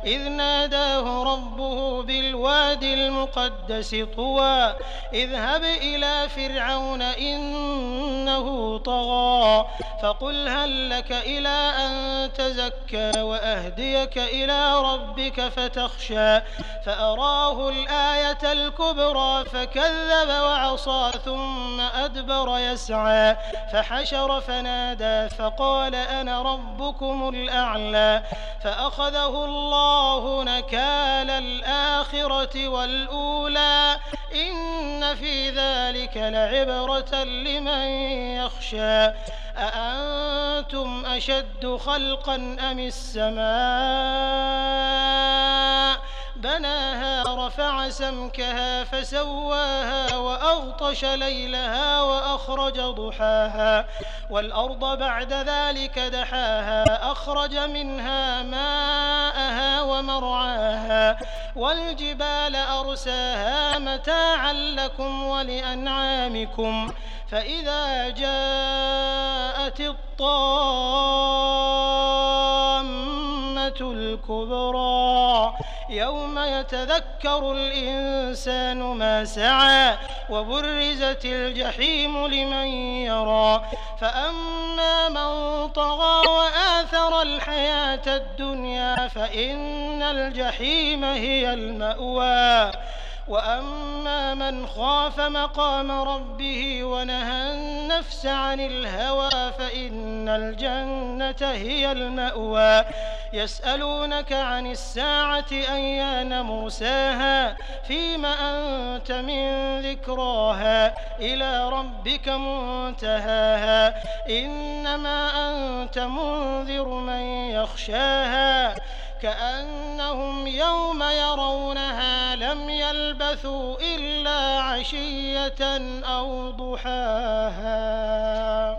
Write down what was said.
إذ ناداه ربه بالواد المقدس طوى اذهب إلى فرعون إنه طغى فقل هل لك إلى أن تزكى وأهديك إلى ربك فتخشى فأراه الآية الكبرى فكذب وعصى ثم أدبر يسعى فحشر فنادى فقال أنا ربكم الأعلى فأخذه الله نكال الآخرة والأولى إن في ذلك لعبرة لمن يخشى أأنتم أشد خلقا أم السماء بناها رفع سمكها فسواها وأغطش ليلها وأخرج ضحاها والأرض بعد ذلك دحاها أخرج منها ماءها ومرعاها والجبال أرساها متاعا لكم ولأنعامكم فإذا جاءت الطامة الكبرى يوم يتذكر الإنسان ما سعى وبرزت الجحيم لمن يرى فأما من طغى وآثر الحياة الدنيا فإن الجحيم هي المأوى وأما من خاف مقام ربه ونهى النفس عن الهوى فإن الجنة هي المأوى يسألونك عن الساعة أيان مرساها فيم أنت من ذكراها إلى ربك منتهاها إنما أنت منذر من يخشاها كأنهم يوم يرونها لم يلبثوا إلا عشية أو ضحاها.